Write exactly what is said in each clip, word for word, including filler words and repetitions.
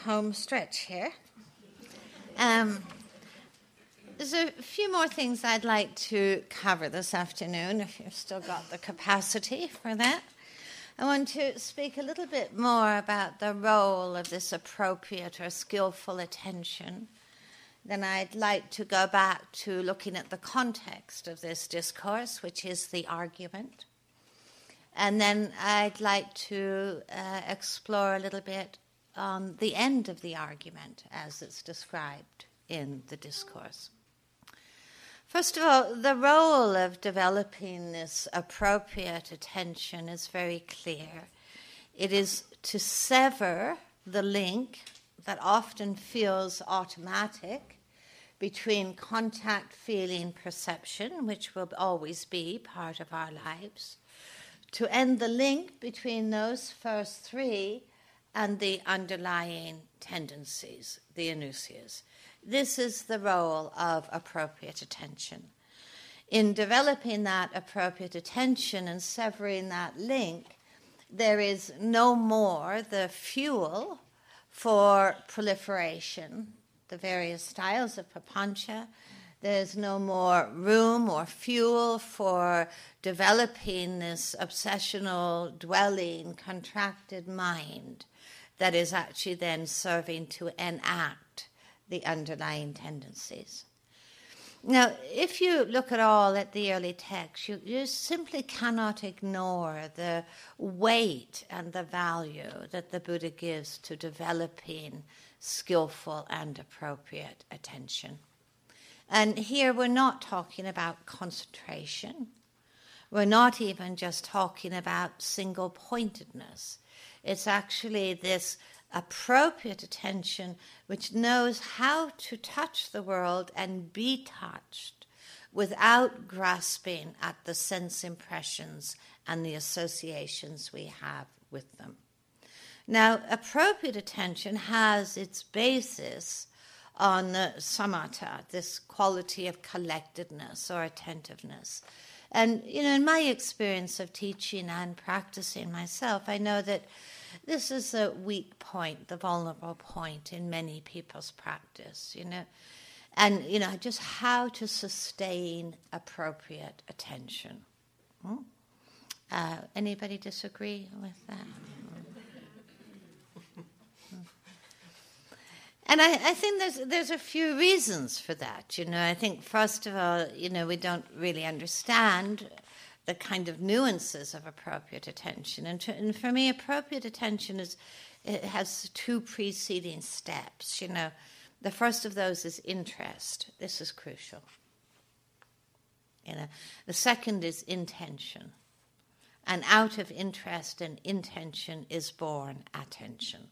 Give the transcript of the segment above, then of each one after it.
home stretch here. Um, there's a few more things I'd like to cover this afternoon, if you've still got the capacity for that. I want to speak a little bit more about the role of this appropriate or skillful attention. Then I'd like to go back to looking at the context of this discourse, which is the argument. And then I'd like to uh, explore a little bit on the end of the argument as it's described in the discourse. First of all, the role of developing this appropriate attention is very clear. It is to sever the link that often feels automatic between contact, feeling, perception, which will always be part of our lives, to end the link between those first three and the underlying tendencies, the anusias. This is the role of appropriate attention. In developing that appropriate attention and severing that link, there is no more the fuel for proliferation, the various styles of papancha. There's no more room or fuel for developing this obsessional, dwelling, contracted mind that is actually then serving to enact the underlying tendencies. Now, if you look at all at the early text, you, you simply cannot ignore the weight and the value that the Buddha gives to developing skillful and appropriate attention. And here we're not talking about concentration. We're not even just talking about single-pointedness. It's actually this appropriate attention which knows how to touch the world and be touched without grasping at the sense impressions and the associations we have with them. Now, appropriate attention has its basis on the samatha, this quality of collectedness or attentiveness. And, you know, in my experience of teaching and practicing myself, I know that this is a weak point, the vulnerable point in many people's practice, you know. And, you know, just how to sustain appropriate attention. Hmm? Uh, anybody disagree with that? And I, I think there's there's a few reasons for that. You know, I think first of all, you know, we don't really understand the kind of nuances of appropriate attention. And, to, and for me, appropriate attention is it has two preceding steps. You know, the first of those is interest. This is crucial. You know, the second is intention, and out of interest and intention is born attention.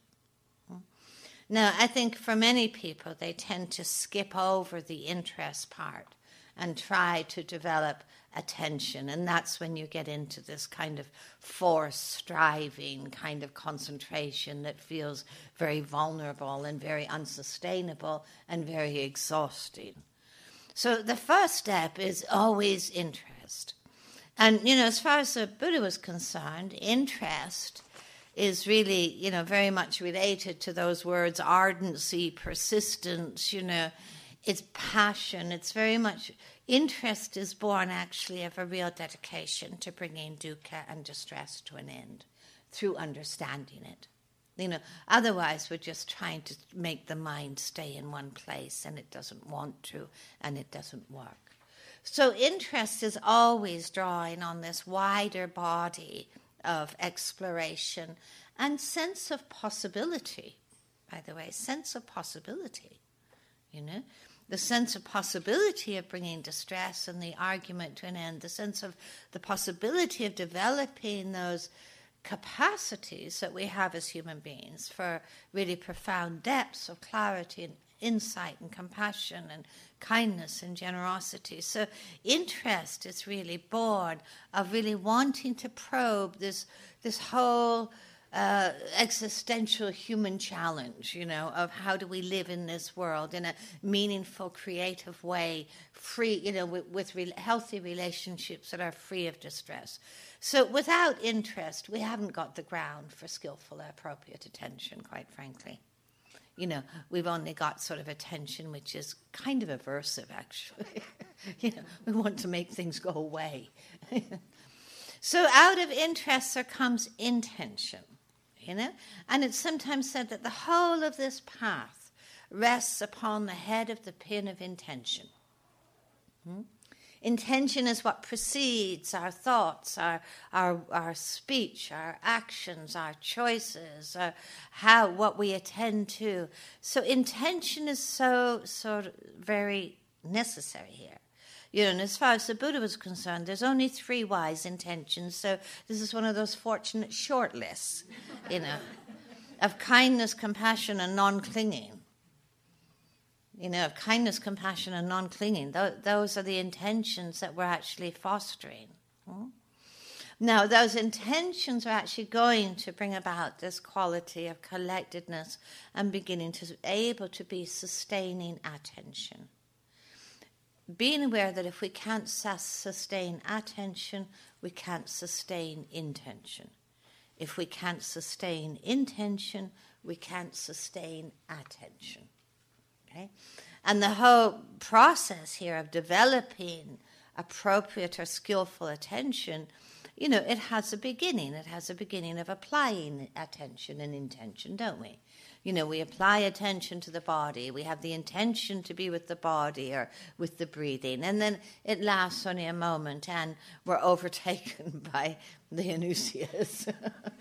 Now, I think for many people, they tend to skip over the interest part and try to develop attention. And that's when you get into this kind of forced, striving kind of concentration that feels very vulnerable and very unsustainable and very exhausting. So the first step is always interest. And, you know, as far as the Buddha was concerned, interest is really, you know, very much related to those words, ardency, persistence, you know, it's passion. It's very much, interest is born actually of a real dedication to bringing dukkha and distress to an end through understanding it. You know, otherwise we're just trying to make the mind stay in one place and it doesn't want to and it doesn't work. So interest is always drawing on this wider body of exploration and sense of possibility, by the way, sense of possibility, you know, the sense of possibility of bringing distress and the argument to an end, the sense of the possibility of developing those capacities that we have as human beings for really profound depths of clarity and insight and compassion and kindness and generosity. So interest is really born of really wanting to probe this this whole uh, existential human challenge, you know, of how do we live in this world in a meaningful, creative way, free, you know, with, with re- healthy relationships that are free of distress. So without interest, we haven't got the ground for skillful, appropriate attention, quite frankly. You know, we've only got sort of attention, which is kind of aversive, actually. You know, we want to make things go away. So out of interest there comes intention, you know. And it's sometimes said that the whole of this path rests upon the head of the pin of intention. Hmm? Intention is what precedes our thoughts, our our our speech, our actions, our choices, our how what we attend to. So intention is so so very necessary here. You know, and as far as the Buddha was concerned, there's only three wise intentions. So this is one of those fortunate short lists, you know, of kindness, compassion, and non-clinging. You know, of kindness, compassion, and non-clinging. Th- those are the intentions that we're actually fostering. Hmm? Now, those intentions are actually going to bring about this quality of collectedness and beginning to be able to be sustaining attention. Being aware that if we can't sus- sustain attention, we can't sustain intention. If we can't sustain intention, we can't sustain attention. Okay? And the whole process here of developing appropriate or skillful attention, you know, it has a beginning. It has a beginning of applying attention and intention, don't we? You know, we apply attention to the body. We have the intention to be with the body or with the breathing. And then it lasts only a moment and we're overtaken by the anusias.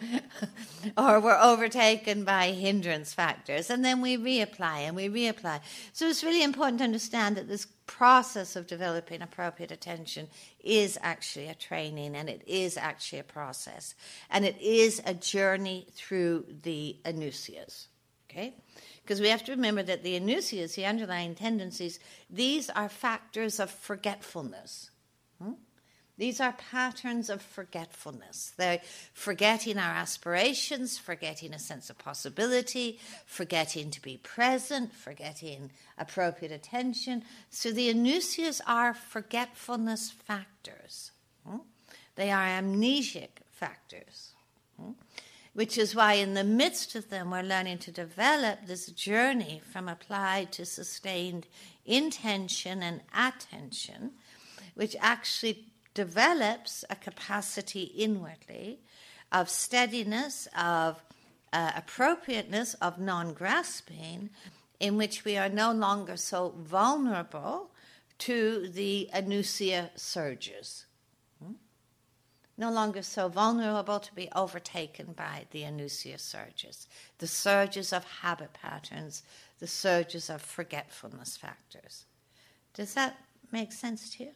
Or we're overtaken by hindrance factors. And then we reapply and we reapply. So it's really important to understand that this process of developing appropriate attention is actually a training, and it is actually a process. And it is a journey through the anusias. Okay? Because we have to remember that the anusias, the underlying tendencies, these are factors of forgetfulness. Hmm? These are patterns of forgetfulness. They're forgetting our aspirations, forgetting a sense of possibility, forgetting to be present, forgetting appropriate attention. So the anusias are forgetfulness factors. Hmm? They are amnesic factors. Hmm? Which is why in the midst of them we're learning to develop this journey from applied to sustained intention and attention, which actually develops a capacity inwardly of steadiness, of uh, appropriateness, of non-grasping, in which we are no longer so vulnerable to the anusia surges. No longer so vulnerable to be overtaken by the anusia surges, the surges of habit patterns, the surges of forgetfulness factors. Does that make sense to you?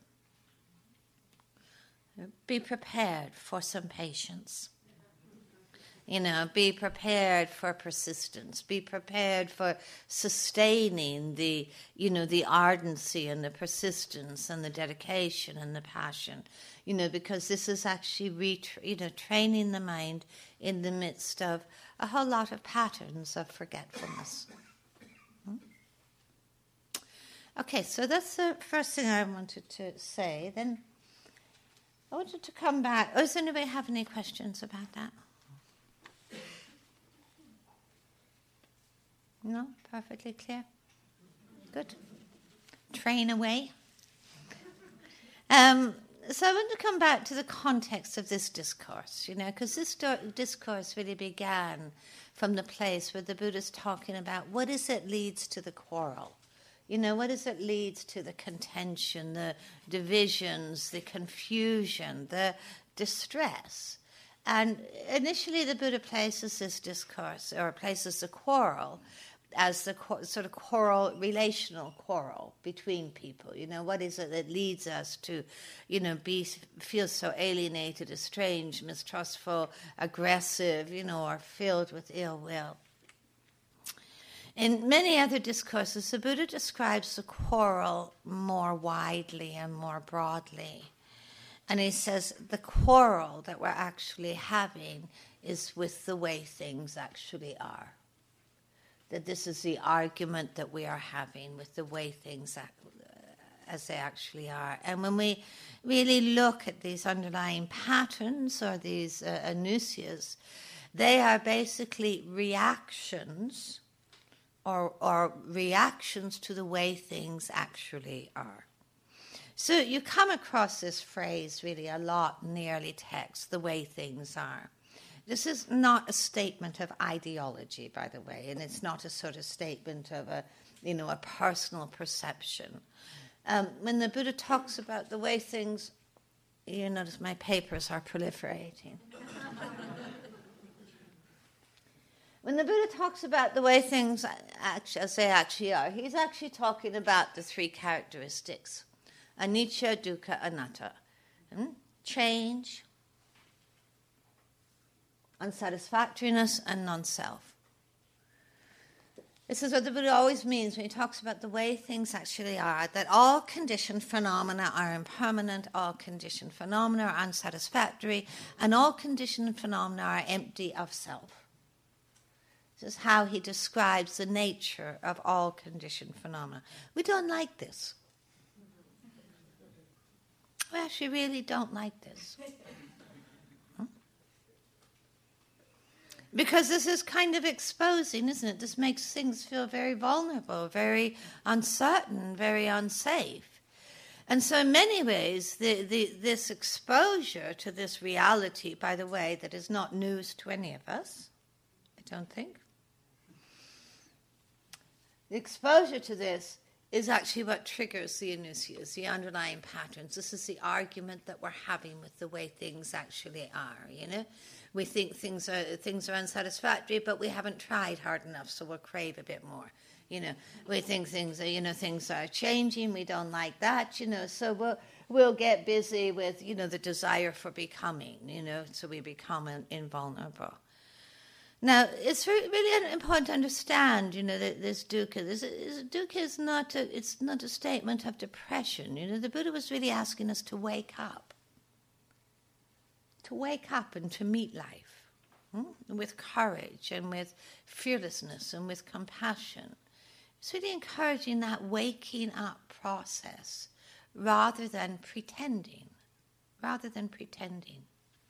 Be prepared for some patience. You know, be prepared for persistence. Be prepared for sustaining the, you know, the ardency and the persistence and the dedication and the passion. You know, because this is actually, retra- you know, training the mind in the midst of a whole lot of patterns of forgetfulness. Hmm? Okay, so that's the first thing I wanted to say. Then I wanted to come back. Oh, does anybody have any questions about that? No? Perfectly clear? Good. Train away. Um, so I want to come back to the context of this discourse, you know, because this do- discourse really began from the place where the Buddha's talking about what is it leads to the quarrel. You know, what is it leads to the contention, the divisions, the confusion, the distress. And initially the Buddha places this discourse, or places the quarrel, as the sort of quarrel, relational quarrel between people. You know, what is it that leads us to, you know, be feel so alienated, estranged, mistrustful, aggressive, you know, or filled with ill will. In many other discourses, the Buddha describes the quarrel more widely and more broadly. And he says the quarrel that we're actually having is with the way things actually are. That this is the argument that we are having with the way things act, as they actually are. And when we really look at these underlying patterns or these uh, anusias, they are basically reactions or, or reactions to the way things actually are. So you come across this phrase really a lot in the early text, the way things are. This is not a statement of ideology, by the way, and it's not a sort of statement of a, you know, a personal perception. Um, when the Buddha talks about the way things, you notice my papers are proliferating. When the Buddha talks about the way things actually, as they actually are, he's actually talking about the three characteristics: anicca, dukkha, anatta. Hmm? Change, unsatisfactoriness, and non-self. This is what the Buddha always means when he talks about the way things actually are, that all conditioned phenomena are impermanent, all conditioned phenomena are unsatisfactory, and all conditioned phenomena are empty of self. This is how he describes the nature of all conditioned phenomena. We don't like this. We actually really don't like this. Because this is kind of exposing, isn't it? This makes things feel very vulnerable, very uncertain, very unsafe. And so in many ways, the, the, this exposure to this reality, by the way, that is not news to any of us, I don't think. The exposure to this is actually what triggers the anusyas, the underlying patterns. This is the argument that we're having with the way things actually are, you know? We think things are things are unsatisfactory, but we haven't tried hard enough, so we'll crave a bit more. You know, we think things are, you know, things are changing. We don't like that, you know. So we'll we'll get busy with, you know, the desire for becoming, you know. So we become invulnerable. Now, it's really, really important to understand, you know, that this dukkha, this, this dukkha is not a, it's not a statement of depression. You know, the Buddha was really asking us to wake up. To wake up and to meet life hmm? with courage and with fearlessness and with compassion. It's really encouraging that waking up process rather than pretending, rather than pretending.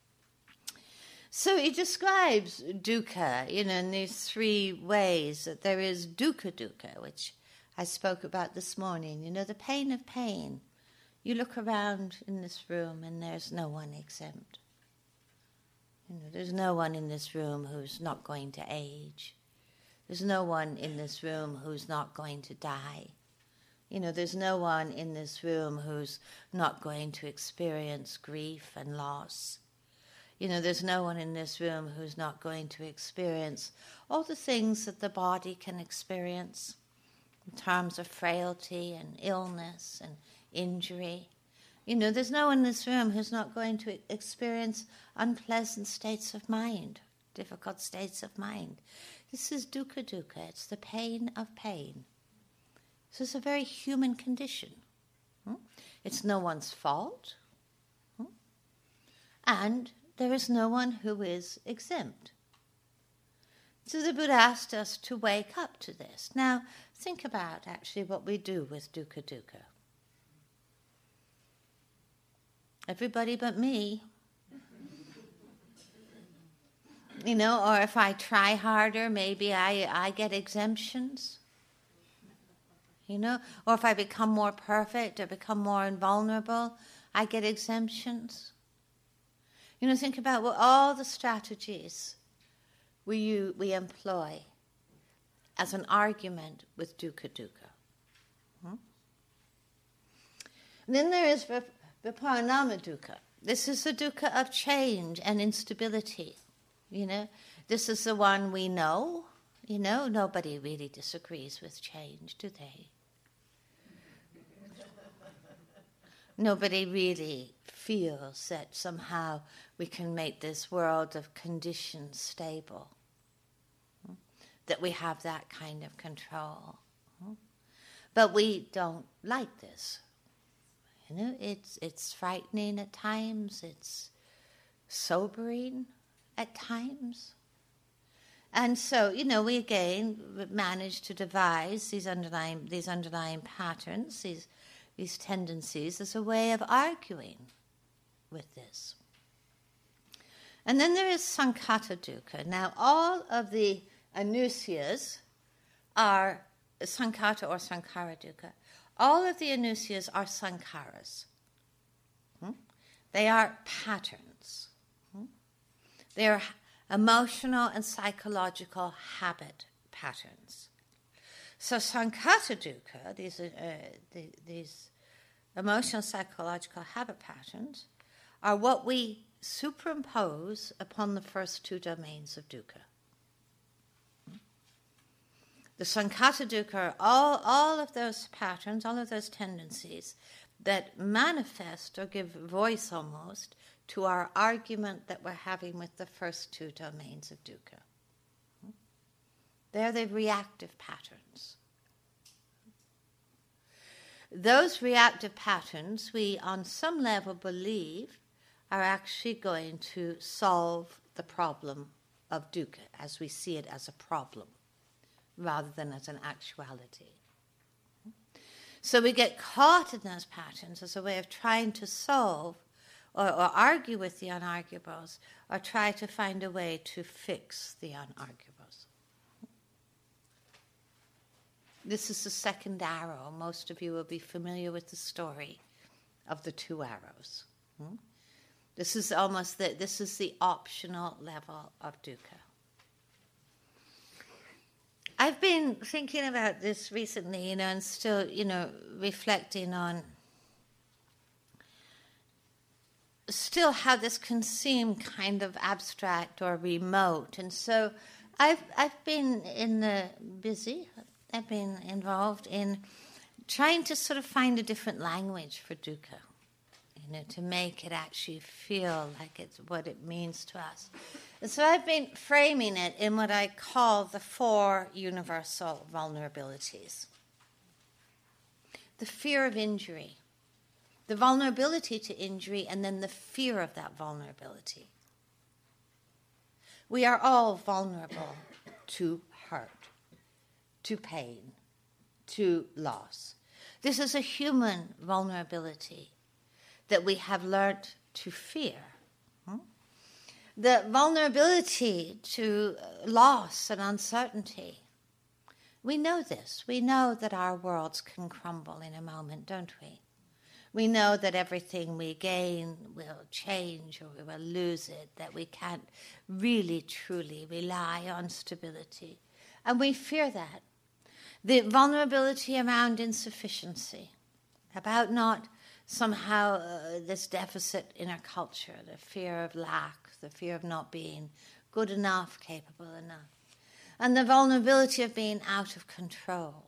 So he describes dukkha, you know, in these three ways, that there is dukkha dukkha, which I spoke about this morning, you know, the pain of pain. You look around in this room and there's no one exempt. You know, there's no one in this room who's not going to age. There's no one in this room who's not going to die. You know, there's no one in this room who's not going to experience grief and loss. You know, there's no one in this room who's not going to experience all the things that the body can experience in terms of frailty and illness and injury. You know, there's no one in this room who's not going to experience unpleasant states of mind, difficult states of mind. This is dukkha dukkha. It's the pain of pain. This is a very human condition. Hmm? It's no one's fault. Hmm? And there is no one who is exempt. So the Buddha asked us to wake up to this. Now, think about actually what we do with dukkha dukkha. Everybody but me. You know, or if I try harder, maybe I, I get exemptions. You know, or if I become more perfect or become more invulnerable, I get exemptions. You know, think about what all the strategies we, you, we employ as an argument with dukkha dukkha. Hmm? And then there is viparinama dukkha. This is the dukkha of change and instability. You know, this is the one we know. You know, nobody really disagrees with change, do they? Nobody really feels that somehow we can make this world of conditions stable, that we have that kind of control. But we don't like this. You know, it's it's frightening at times, it's sobering at times. And so, you know, we again managed to devise these underlying these underlying patterns, these these tendencies as a way of arguing with this. And then there is sankhata dukkha. Now, all of the anusyas are Sankata or Sankara dukkha. All of the anusyas are sankharas. Hmm? They are patterns. Hmm? They are emotional and psychological habit patterns. So Sankata dukkha, these, uh, the, these emotional psychological habit patterns, are what we superimpose upon the first two domains of dukkha. The Sankata dukkha are all, all of those patterns, all of those tendencies that manifest or give voice almost to our argument that we're having with the first two domains of dukkha. They're the reactive patterns. Those reactive patterns we, on some level, believe are actually going to solve the problem of dukkha as we see it as a problem, rather than as an actuality. So we get caught in those patterns as a way of trying to solve or, or argue with the unarguables, or try to find a way to fix the unarguables. This is the second arrow. Most of you will be familiar with the story of the two arrows. Hmm? This is almost the, this is the optional level of dukkha. I've been thinking about this recently, you know, and still, you know, reflecting on still how this can seem kind of abstract or remote. And so I've I've been in the busy, I've been involved in trying to sort of find a different language for dukkha, you know, to make it actually feel like it's what it means to us. And so I've been framing it in what I call the four universal vulnerabilities. The fear of injury, the vulnerability to injury, and then the fear of that vulnerability. We are all vulnerable to hurt, to pain, to loss. This is a human vulnerability that we have learnt to fear. Hmm? The vulnerability to loss and uncertainty. We know this. We know that our worlds can crumble in a moment, don't we? We know that everything we gain will change or we will lose it, that we can't really, truly rely on stability. And we fear that. The vulnerability around insufficiency, about not somehow uh, this deficit in our culture, the fear of lack, the fear of not being good enough, capable enough, and the vulnerability of being out of control.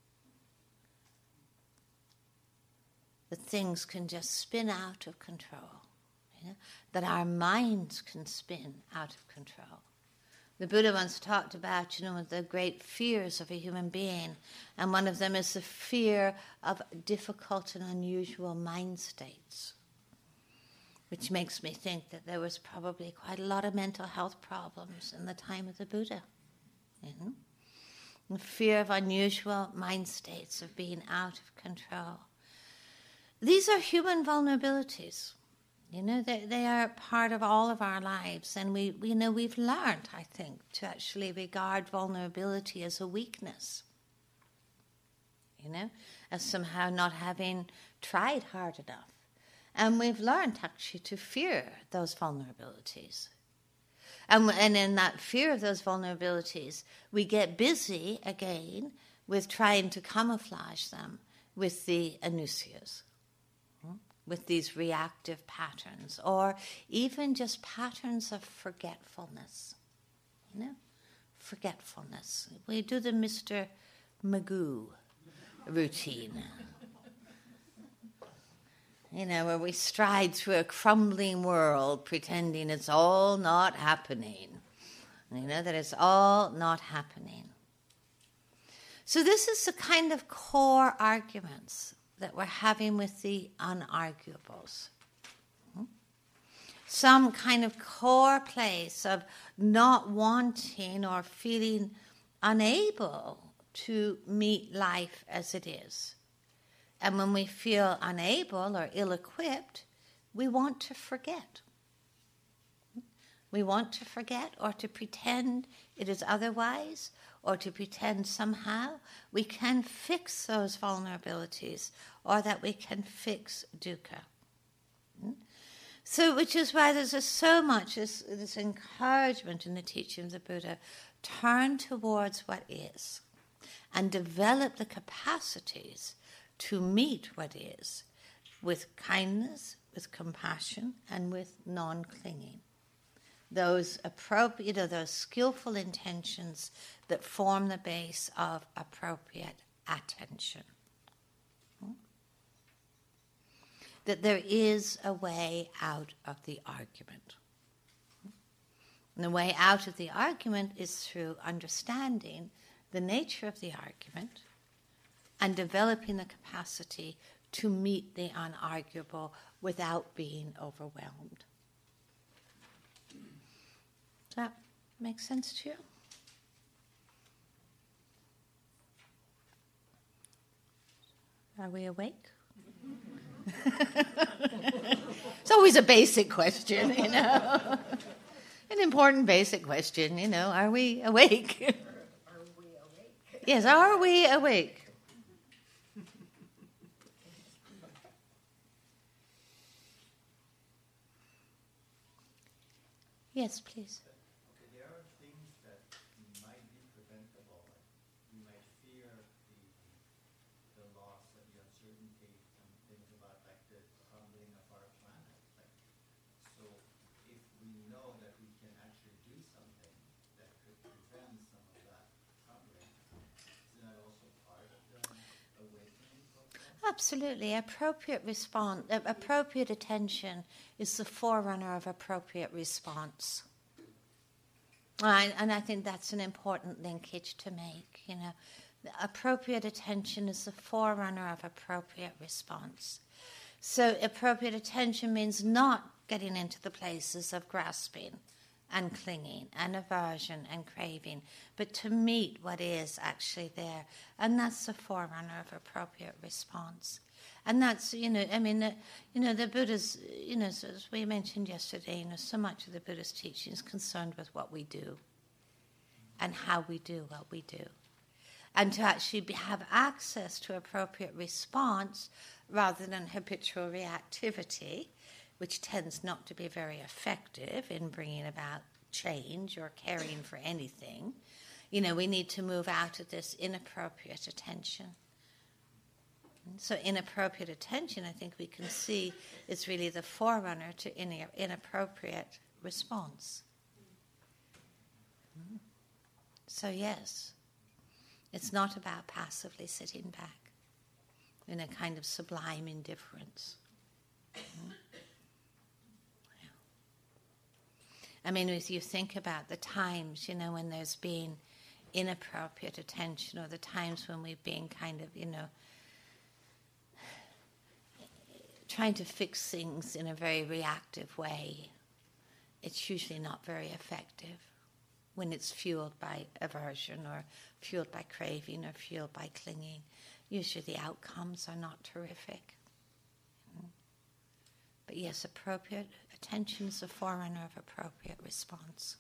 That things can just spin out of control, you know? That our minds can spin out of control. The Buddha once talked about, you know, the great fears of a human being, and one of them is the fear of difficult and unusual mind states, which makes me think that there was probably quite a lot of mental health problems in the time of the Buddha. You know? The fear of unusual mind states, of being out of control. These are human vulnerabilities. You know, they, they are part of all of our lives, and we, we you know we've learned, I think, to actually regard vulnerability as a weakness. You know, as somehow not having tried hard enough. And we've learned actually to fear those vulnerabilities. And, and in that fear of those vulnerabilities, we get busy again with trying to camouflage them with the anusyas, with these reactive patterns, or even just patterns of forgetfulness. You know, forgetfulness. We do the Mister Magoo routine. You know, where we stride through a crumbling world pretending it's all not happening. You know, that it's all not happening. So this is the kind of core arguments that we're having with the unarguables. Some kind of core place of not wanting or feeling unable to meet life as it is. And when we feel unable or ill-equipped, we want to forget. We want to forget or to pretend it is otherwise, or to pretend somehow we can fix those vulnerabilities or that we can fix dukkha. Hmm? So, which is why there's a, so much this, this encouragement in the teaching of the Buddha, turn towards what is and develop the capacities to meet what is with kindness, with compassion, and with non-clinging. Those appropriate, you know, those skillful intentions that form the base of appropriate attention. Hmm? That there is a way out of the argument. And the way out of the argument is through understanding the nature of the argument and developing the capacity to meet the unarguable without being overwhelmed. Does that make sense to you? Are we awake? It's always a basic question, you know. An important basic question, you know. Are we awake? Are we awake? Yes, are we awake? Yes, please. Okay, there are things that might be preventable. You might fear the the loss of the uncertainty and things about like the crumbling of our planet. Like, so if we know that we can actually do something that could prevent some of that crumbling, isn't that also part of the awakening process? Absolutely. Appropriate response, uh, appropriate attention is the forerunner of appropriate response. And, and I think that's an important linkage to make, you know. The appropriate attention is the forerunner of appropriate response. So appropriate attention means not getting into the places of grasping and clinging and aversion and craving, but to meet what is actually there. And that's the forerunner of appropriate response. And that's, you know, I mean, the, you know, the Buddha's, you know, as we mentioned yesterday, you know, so much of the Buddha's teaching is concerned with what we do and how we do what we do. And to actually be, have access to appropriate response rather than habitual reactivity, which tends not to be very effective in bringing about change or caring for anything. You know, we need to move out of this inappropriate attention. So inappropriate attention, I think we can see, is really the forerunner to in- inappropriate response. So yes, it's not about passively sitting back in a kind of sublime indifference. I mean, if you think about the times, you know, when there's been inappropriate attention, or the times when we've been kind of, you know, trying to fix things in a very reactive way, it's usually not very effective when it's fueled by aversion or fueled by craving or fueled by clinging. Usually the outcomes are not terrific. But yes, appropriate attention is the forerunner of appropriate response.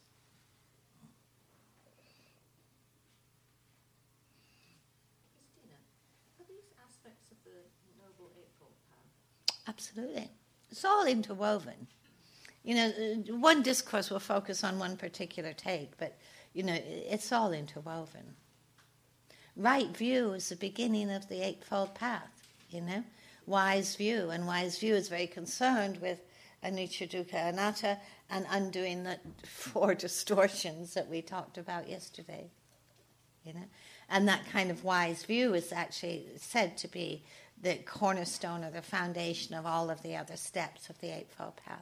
Christina, are these aspects of the Noble Eightfold Path? Absolutely. It's all interwoven. You know, one discourse will focus on one particular take, but, you know, it's all interwoven. Right view is the beginning of the Eightfold Path, you know. Wise view, and wise view is very concerned with anicca, dukkha, anatta, and undoing the four distortions that we talked about yesterday. You know, and that kind of wise view is actually said to be the cornerstone or the foundation of all of the other steps of the Eightfold Path.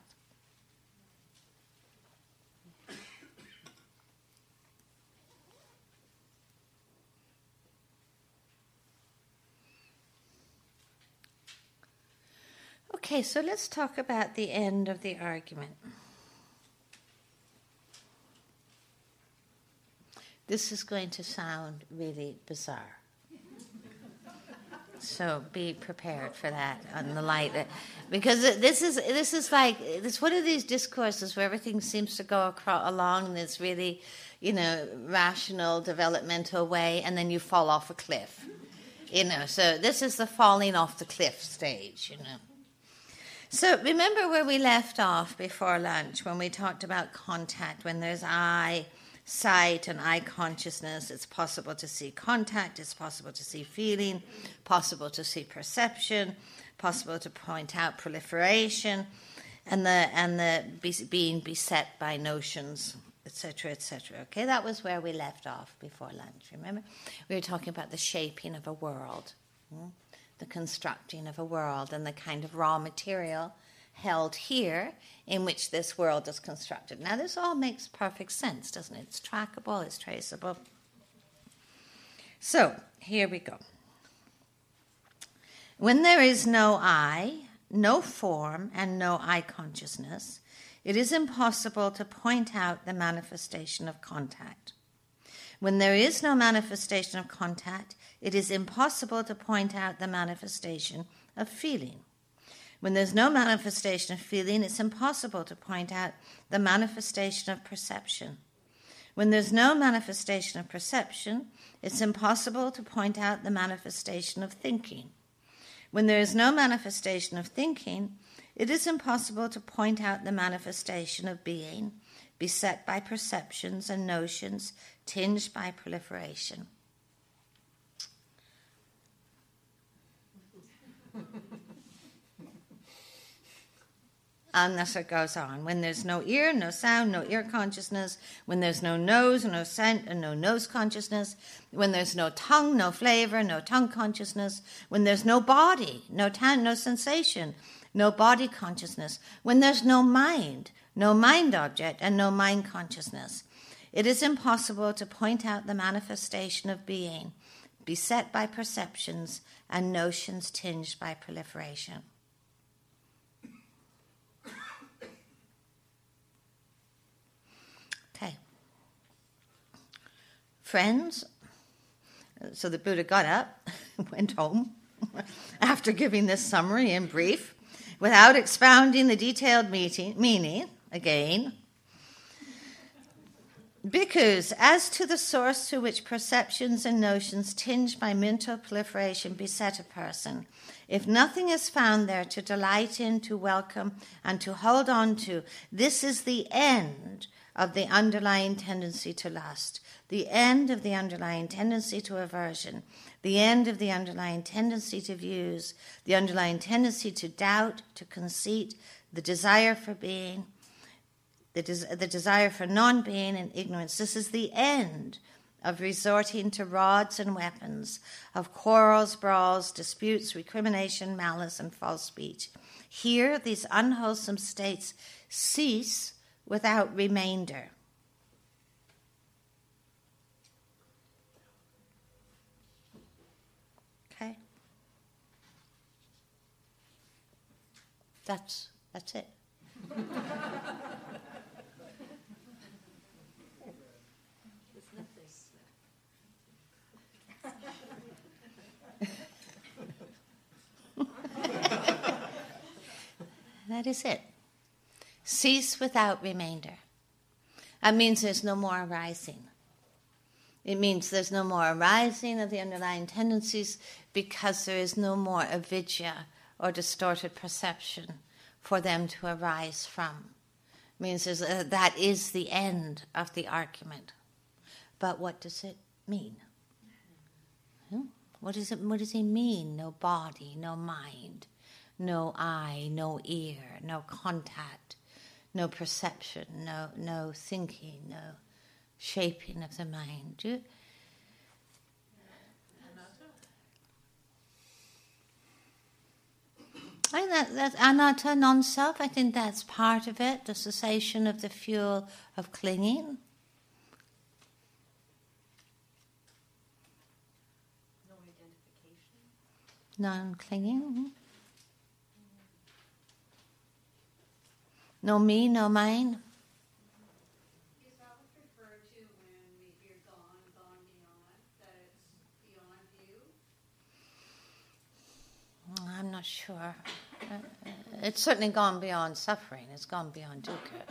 Okay, so let's talk about the end of the argument. This is going to sound really bizarre. So be prepared for that on the light, because this is this is like it's one of these discourses where everything seems to go across, along this really, you know, rational developmental way, and then you fall off a cliff, you know. So this is the falling off the cliff stage, you know. So remember where we left off before lunch when we talked about contact. When there's eye, sight, and eye consciousness, it's possible to see contact, it's possible to see feeling, possible to see perception, possible to point out proliferation, and the and the be, being beset by notions, et cetera, et cetera. Okay, that was where we left off before lunch. Remember, we were talking about the shaping of a world. Hmm? The constructing of a world and the kind of raw material held here in which this world is constructed. Now, this all makes perfect sense, doesn't it? It's trackable, it's traceable. So, here we go. When there is no I, no form, and no eye consciousness, it is impossible to point out the manifestation of contact. When there is no manifestation of contact, it is impossible to point out the manifestation of feeling. When there's no manifestation of feeling, it's impossible to point out the manifestation of perception. When there's no manifestation of perception, it's impossible to point out the manifestation of thinking. When there is no manifestation of thinking, it is impossible to point out the manifestation of being, beset by perceptions and notions tinged by proliferation. And thus it goes on. When there's no ear, no sound, no ear consciousness. When there's no nose, no scent, and no nose consciousness. When there's no tongue, no flavor, no tongue consciousness. When there's no body, no tan- no sensation, no body consciousness. When there's no mind, no mind object, and no mind consciousness. It is impossible to point out the manifestation of being, beset by perceptions and notions tinged by proliferation. Okay. Friends, so the Buddha got up, went home, after giving this summary in brief, without expounding the detailed meeting, meaning, again, because as to the source through which perceptions and notions tinged by mental proliferation beset a person, if nothing is found there to delight in, to welcome, and to hold on to, this is the end of the underlying tendency to lust, the end of the underlying tendency to aversion, the end of the underlying tendency to views, the underlying tendency to doubt, to conceit, the desire for being, the, des- the desire for non-being and ignorance. This is the end of resorting to rods and weapons, of quarrels, brawls, disputes, recrimination, malice, and false speech. Here, these unwholesome states cease without remainder. Okay? That's that's it. That is it. Cease without remainder. That means there's no more arising. It means there's no more arising of the underlying tendencies because there is no more avidya or distorted perception for them to arise from. It means there's a, that is the end of the argument. But what does it mean? Hmm? What does it, what does it mean? No body, no mind, no eye, no ear, no contact, no perception, no no thinking, no shaping of the mind. You, I think that, that's anatta, non-self. I think that's part of it, the cessation of the fuel of clinging. No identification. Non-clinging. Mm-hmm. No me, no mine. Is that what's referred to when we hear gone, gone beyond, that it's beyond you? not sure. Uh, it's certainly gone beyond suffering. It's gone beyond dukkha.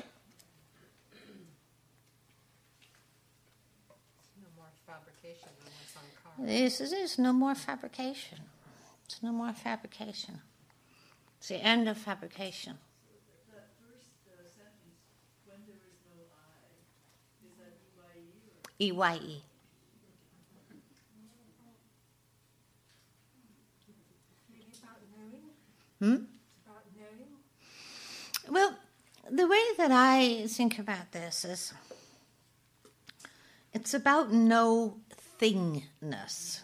No more fabrication, no more sankhara. This is there's no more fabrication. It's no more fabrication. It's the end of fabrication. That first uh, sentence, when there is no I, is that E Y E or? E Y E. Hmm? Well, the way that I think about this is it's about no thingness.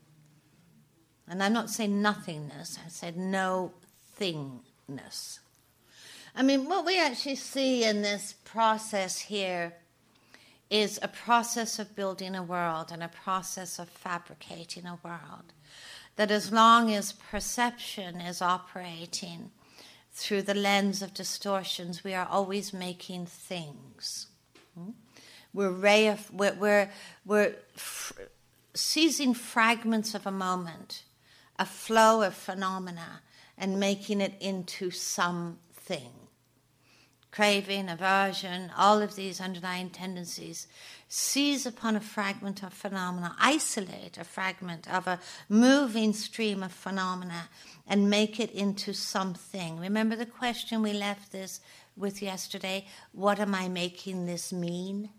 And I'm not saying nothingness, I said no thingness. I mean, what we actually see in this process here is a process of building a world and a process of fabricating a world. That as long as perception is operating through the lens of distortions, we are always making things. We're, reif- we're, we're, we're f- seizing fragments of a moment, a flow of phenomena, and making it into something. Craving, aversion, all of these underlying tendencies seize upon a fragment of phenomena, isolate a fragment of a moving stream of phenomena, and make it into something. Remember the question we left this with yesterday? What am I making this mean?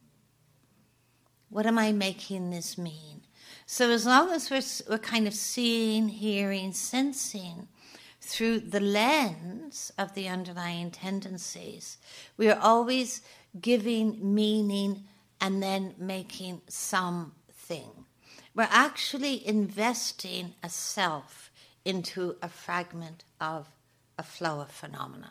What am I making this mean? So as long as we're, we're kind of seeing, hearing, sensing through the lens of the underlying tendencies, we are always giving meaning and then making something. We're actually investing a self into a fragment of a flow of phenomena.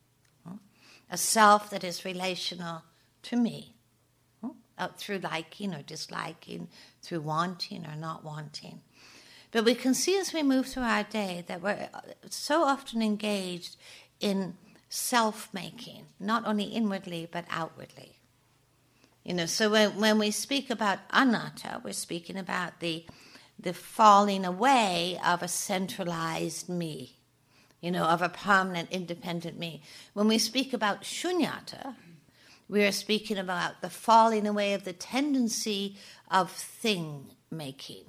A self that is relational to me, through liking or disliking, through wanting or not wanting. But we can see as we move through our day that we're so often engaged in self-making, not only inwardly but outwardly. You know, so when, when we speak about anatta, we're speaking about the the falling away of a centralized me, you know, of a permanent, independent me. When we speak about shunyata, we are speaking about the falling away of the tendency of thing-making.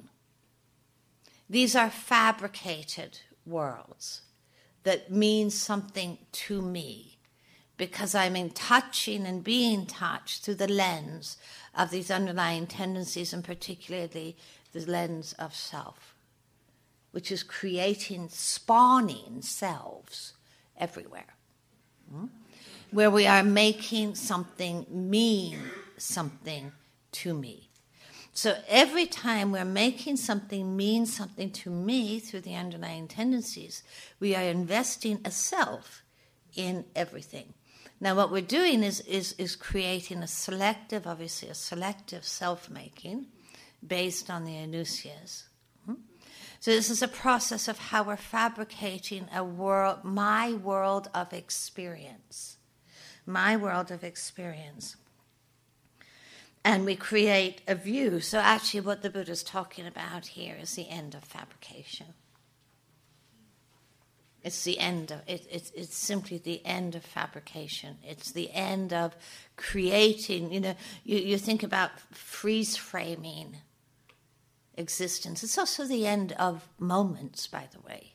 These are fabricated worlds that mean something to me because I'm in touching and being touched through the lens of these underlying tendencies, and particularly the lens of self, which is creating, spawning selves everywhere, hmm? where we are making something mean something to me. So every time we're making something mean something to me through the underlying tendencies, we are investing a self in everything. Now what we're doing is, is, is creating a selective, obviously a selective self-making based on the anusyas. So this is a process of how we're fabricating a world, my world of experience. My world of experience. And we create a view. So actually what the Buddha is talking about here is the end of fabrication. It's the end of it, it's it's simply the end of fabrication. It's the end of creating, you know, you, you think about freeze framing existence. It's also the end of moments, by the way.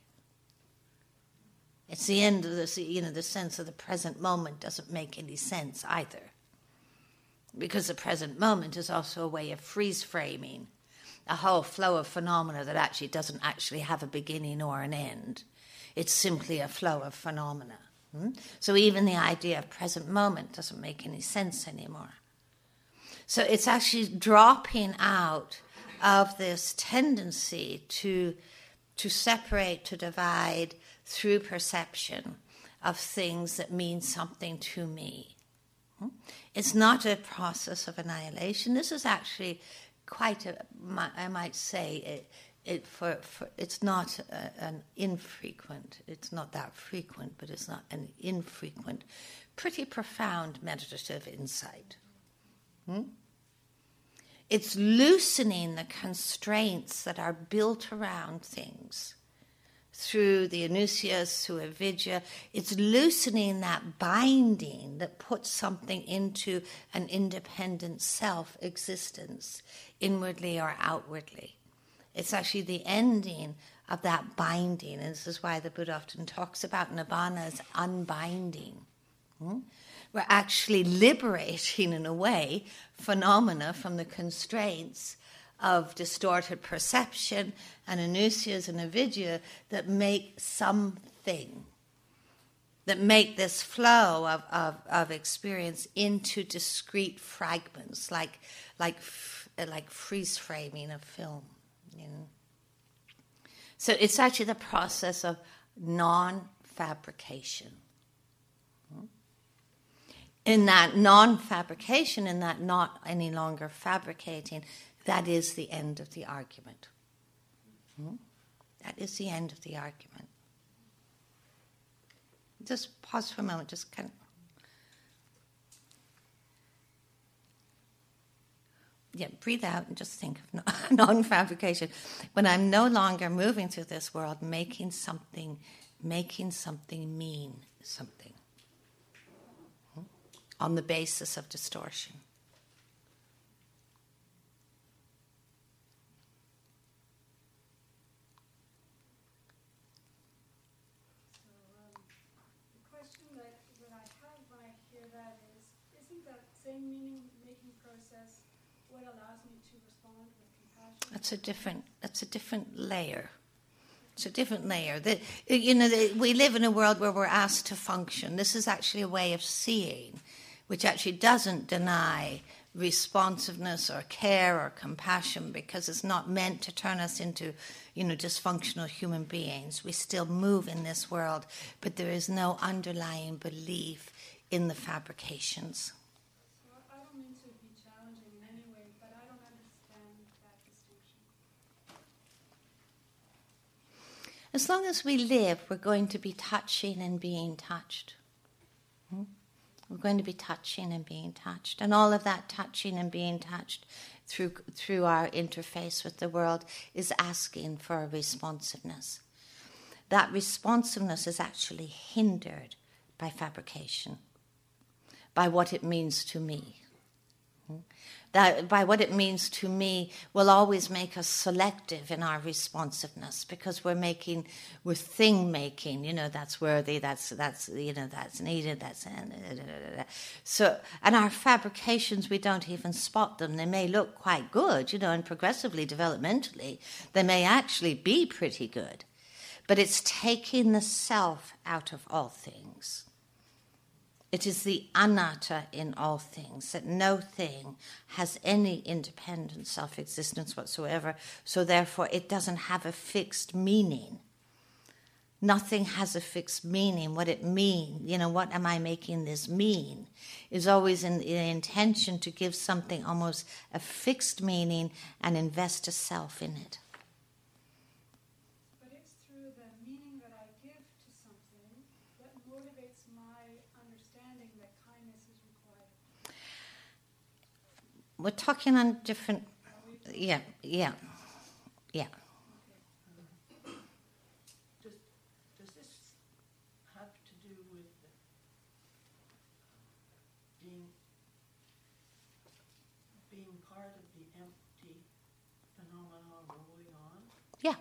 It's the end of the, you know, the sense of the present moment doesn't make any sense either. Because the present moment is also a way of freeze framing a whole flow of phenomena that actually doesn't actually have a beginning or an end. It's simply a flow of phenomena. Hmm? So even the idea of present moment doesn't make any sense anymore. So it's actually dropping out of this tendency to, to separate, to divide through perception of things that mean something to me. Hmm? It's not a process of annihilation. This is actually quite a, I might say, it, It for, for it's not a, an infrequent, it's not that frequent, but it's not an infrequent, pretty profound meditative insight. Hmm? It's loosening the constraints that are built around things through the Anusyas, through Avidya. It's loosening that binding that puts something into an independent self-existence, inwardly or outwardly. It's actually the ending of that binding, and this is why the Buddha often talks about Nibbana as unbinding. Hmm? We're actually liberating, in a way, phenomena from the constraints of distorted perception and anusyas and avidya that make something, that make this flow of, of, of experience into discrete fragments, like like like freeze framing a film. You know? So it's actually the process of non-fabrication. In that non-fabrication, in that not any longer fabricating, that is the end of the argument. Hmm? That is the end of the argument. Just pause for a moment, just kind of. Yeah, breathe out and just think of non-fabrication. When I'm no longer moving through this world, making something, making something mean something. Hmm? On the basis of distortion. That's a different. That's a different layer. It's a different layer. The, you know, the, we live in a world where we're asked to function. This is actually a way of seeing, which actually doesn't deny responsiveness or care or compassion, because it's not meant to turn us into, you know, dysfunctional human beings. We still move in this world, but there is no underlying belief in the fabrications. As long as we live, we're going to be touching and being touched. Hmm? We're going to be touching and being touched. And all of that touching and being touched through through our interface with the world is asking for a responsiveness. That responsiveness is actually hindered by fabrication, by what it means to me. Hmm? That by what it means to me will always make us selective in our responsiveness, because we're making, we're thing making. You know, that's worthy. That's that's you know that's needed. That's so. And our fabrications, we don't even spot them. They may look quite good, you know, and progressively, developmentally, they may actually be pretty good, but it's taking the self out of all things. It is the anatta in all things, that no thing has any independent self-existence whatsoever, so therefore it doesn't have a fixed meaning. Nothing has a fixed meaning. What it means, you know, what am I making this mean, is always in the intention to give something almost a fixed meaning and invest a self in it. We're talking on different, yeah, yeah, yeah. Does, does this have to do with being, being part of the empty phenomenon rolling on? Yeah.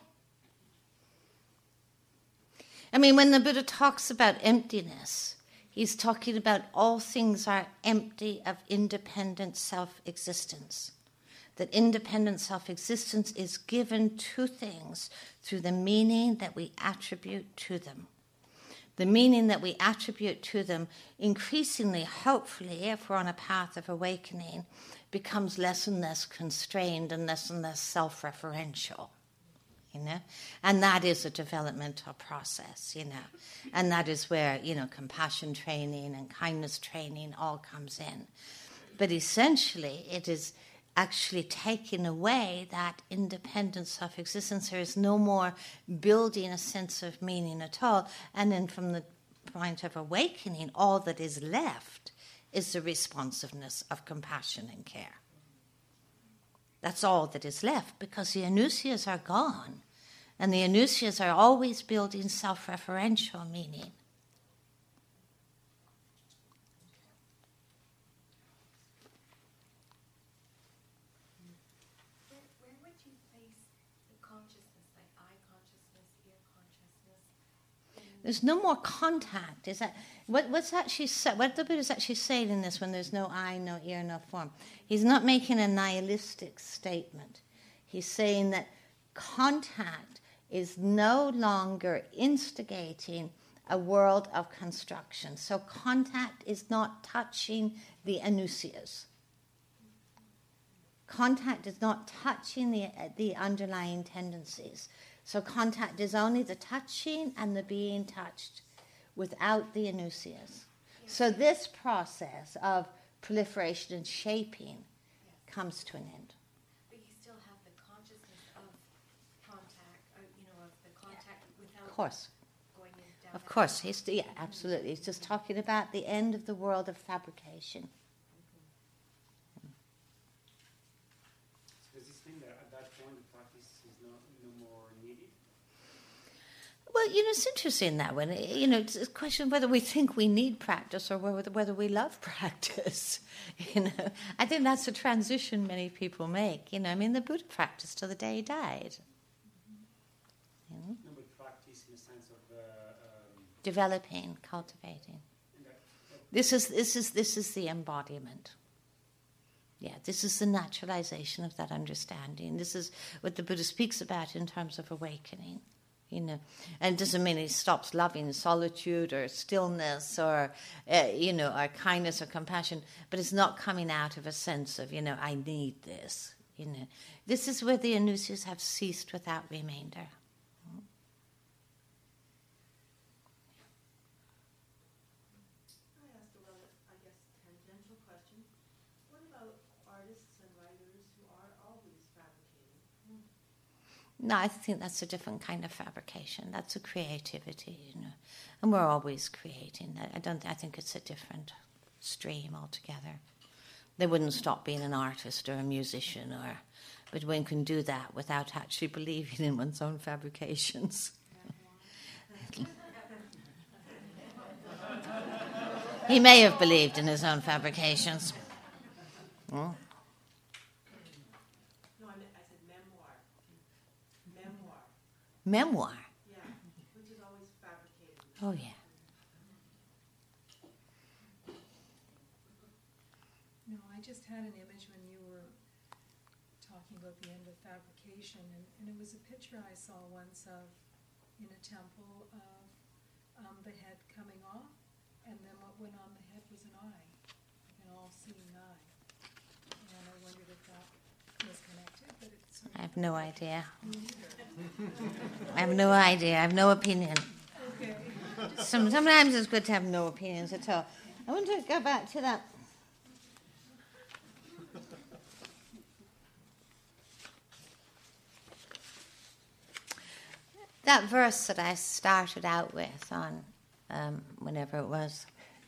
I mean, when the Buddha talks about emptiness, he's talking about all things are empty of independent self-existence. That independent self-existence is given to things through the meaning that we attribute to them. The meaning that we attribute to them increasingly, hopefully, if we're on a path of awakening, becomes less and less constrained and less and less self-referential. You know, and that is a developmental process, you know, and that is where, you know, compassion training and kindness training all comes in. But essentially, it is actually taking away that independent self-existence. There is no more building a sense of meaning at all. And then from the point of awakening, all that is left is the responsiveness of compassion and care. That's all that is left, because the anusyas are gone. And the Anusyas are always building self-referential meaning. Where, where would you place the consciousness, like eye consciousness, ear consciousness? in- There's no more contact. Is that what, what's actually said? What the Buddha is actually saying in this? When there's no eye, no ear, no form, he's not making a nihilistic statement. He's saying that contact is no longer instigating a world of construction. So contact is not touching the Anusyas. Contact is not touching the, the underlying tendencies. So contact is only the touching and the being touched without the Anusyas. So this process of proliferation and shaping comes to an end. But you still have the consciousness of contact, or, you know, of the contact without Of course. going in down. Of that course, he's, yeah, absolutely. He's just talking about the end of the world of fabrication. Does this mean that at that point the practice is no, no more needed? Well, you know, it's interesting that one. You know, it's a question of whether we think we need practice or whether, whether we love practice. You know, I think that's a transition many people make. You know, I mean, the Buddha practiced till the day he died. You know? No, but practice in the sense of uh, um, Developing, cultivating. that, that This is this is this is the embodiment. Yeah, this is the naturalization of that understanding. This is what the Buddha speaks about in terms of awakening. You know, and it doesn't mean he stops loving solitude or stillness or, uh, you know, or kindness or compassion, but it's not coming out of a sense of, you know, I need this. You know, this is where the Anusyas have ceased without remainder. I asked a rather, I guess, tangential question. What about artists and writers who are always fabricating? No, I think that's a different kind of fabrication. That's a creativity, you know, and we're always creating. I don't. I think it's a different stream altogether. They wouldn't stop being an artist or a musician, or, but one can do that without actually believing in one's own fabrications. He may have believed in his own fabrications. Hmm? No, I meant, I said memoir. Memoir, Memoir. yeah, which is always fabricated. Oh yeah. No, I just had an image when you were talking about the end of fabrication, and, and it was a picture I saw once of, in a temple, of um, the head coming off, and then what went on the head was an eye, like an all-seeing eye. And I wondered if that was connected, but it's sort of... I have no idea. Me neither. I have no idea. I have no opinion. Okay. Some, sometimes it's good to have no opinions at all. I want to go back to that. That verse that I started out with on um, whenever it was.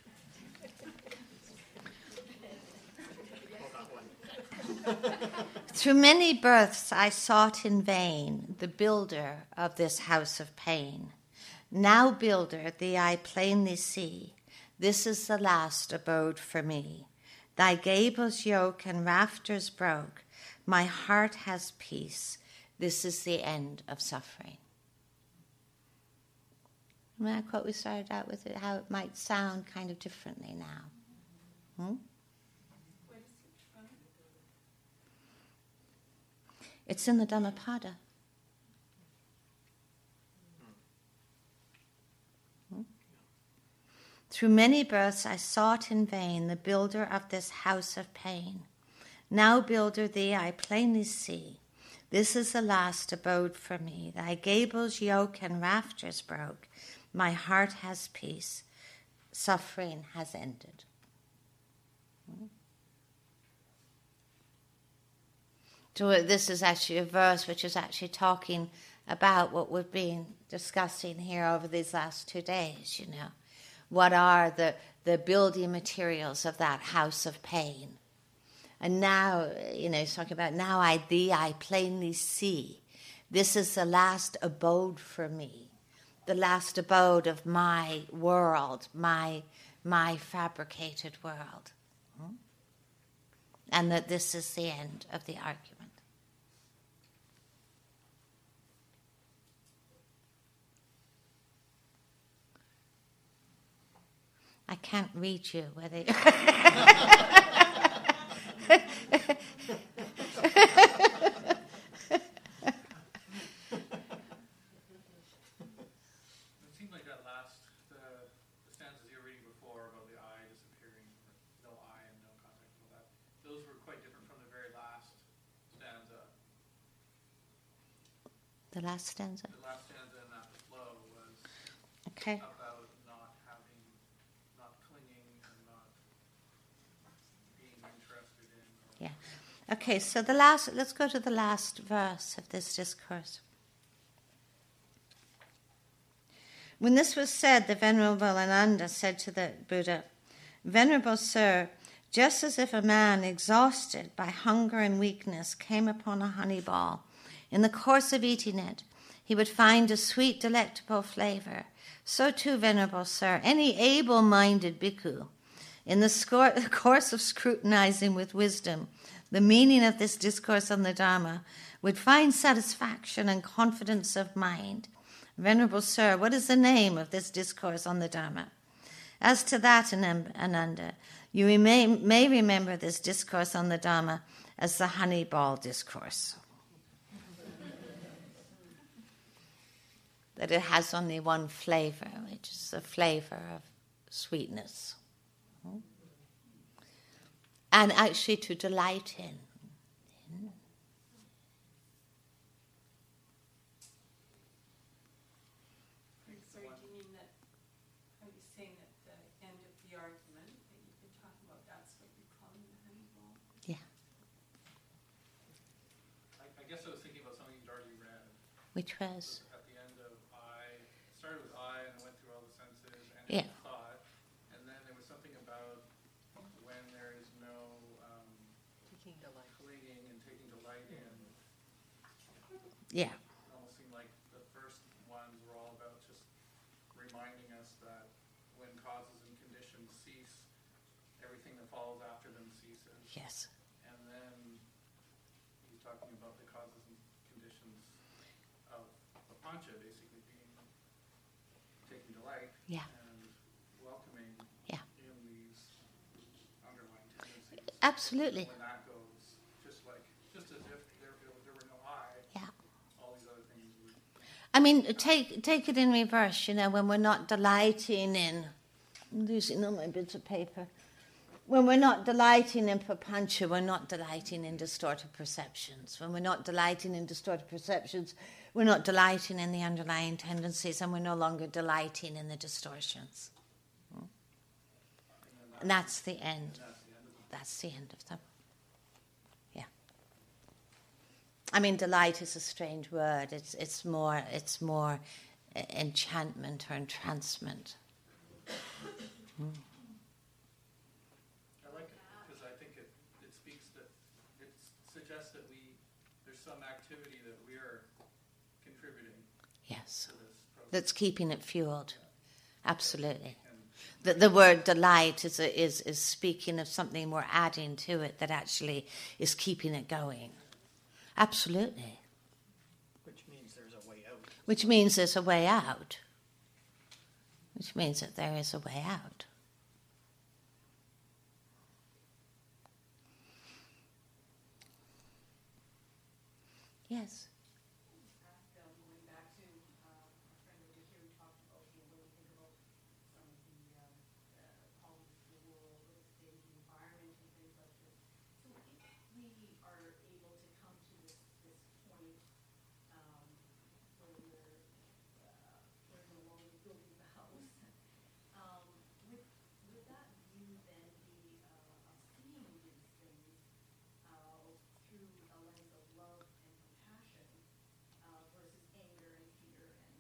Through many births I sought in vain the builder of this house of pain. Now, builder, thee I plainly see, this is the last abode for me. Thy gables yoke and rafters broke, my heart has peace, this is the end of suffering. Remember that quote we started out with, it, how it might sound kind of differently now. Hmm? It's in the Dhammapada. Hmm? Through many births I sought in vain the builder of this house of pain. Now, builder, thee I plainly see, this is the last abode for me. Thy gables yoke and rafters broke, my heart has peace, suffering has ended. Hmm? So this is actually a verse which is actually talking about what we've been discussing here over these last two days, you know. What are the, the building materials of that house of pain? And now, you know, he's talking about, now I thee I plainly see. This is the last abode for me, the last abode of my world, my, my fabricated world. Hmm? And that this is the end of the argument. I can't read you whether you It seemed like that last, the, the stanzas you were reading before about the I disappearing, no I and no contact and all that, those were quite different from the very last stanza. The last stanza. The last stanza in that flow was Okay. about not having, not clinging or not being interested in. Or Yeah. Okay, so the last, let's go to the last verse of this discourse. When this was said, the Venerable Ananda said to the Buddha, "Venerable Sir, just as if a man exhausted by hunger and weakness came upon a honey ball, in the course of eating it, he would find a sweet, delectable flavor. So too, Venerable Sir, any able-minded bhikkhu, in the scor- course of scrutinizing with wisdom the meaning of this discourse on the Dharma, would find satisfaction and confidence of mind. Venerable Sir, what is the name of this discourse on the Dharma? As to that, Ananda, you may, may remember this discourse on the Dharma as the honey ball discourse. That it has only one flavor, which is the flavor of sweetness. And actually to delight in. Sorry, do you mean that, are you saying at the end of the argument that you've been talking about, that's what you're calling the honey ball? Yeah. I, I guess I was thinking about something you'd already read. Which was? At the end of I, it started with I and went through all the senses and Yeah. thought, and then there was something about when there is no um, Taking delight. clinging and taking delight in. Yeah. It almost seemed like the first ones were all about just reminding us that when causes and conditions cease, everything that follows after them ceases. Yes. And then he's talking about the causes and conditions of papancha basically being taking delight Yeah. and welcoming Yeah. in these underlying tendencies. Absolutely. When that goes, just like, just as if there, there were no I, Yeah. all these other things would. I mean, take take it in reverse, you know, when we're not delighting in, I'm losing all my bits of paper. When we're not delighting in papancha, we're not delighting in distorted perceptions. When we're not delighting in distorted perceptions, we're not delighting in the underlying tendencies, and we're no longer delighting in the distortions. Hmm? And that's the end. That's the end of them. Yeah. I mean, delight is a strange word. It's it's more it's more uh, enchantment or entrancement. Hmm. I like it because I think it, it speaks that, it suggests that we, there's some activity that we're contributing Yes. to this process. That's keeping it fueled. Absolutely. And The, the word delight is, a, is is speaking of something we're adding to it that actually is keeping it going. Absolutely. Which means there's a way out. Which means there's a way out. Which means that there is a way out. Yes. Going back to uh, a friend over here who talked about, you know, when we think about some of the um, uh, problems of the world, the state, the environment, and things like this. So if we are able to come to this, this point um, where we're, uh, we're no longer building the house, um, would, would that view then be uh, of seeing these things uh, through a lens of love and compassion uh, versus anger and fear and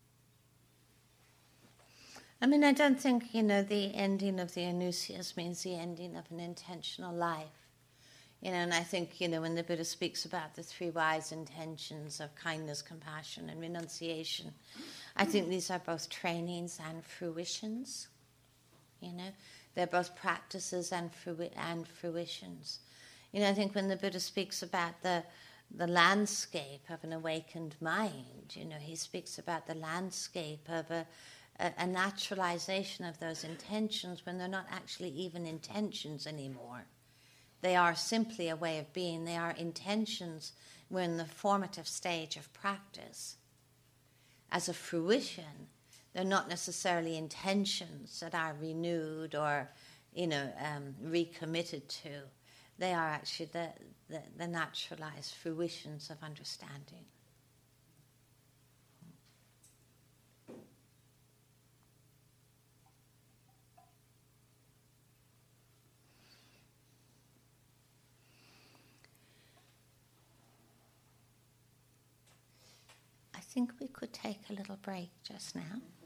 I mean, I don't think, you know, the ending of the anusias means the ending of an intentional life. You know, and I think, you know, when the Buddha speaks about the three wise intentions of kindness, compassion, and renunciation, I think these are both trainings and fruitions. You know, they're both practices and frui- and fruitions. You know, I think when the Buddha speaks about the the landscape of an awakened mind, you know, he speaks about the landscape of a, a, a naturalization of those intentions when they're not actually even intentions anymore. They are simply a way of being. They are intentions. We're in the formative stage of practice. As a fruition, they're not necessarily intentions that are renewed or, you know, um, recommitted to. They are actually the, the, the naturalized fruitions of understanding. I think we could take a little break just now.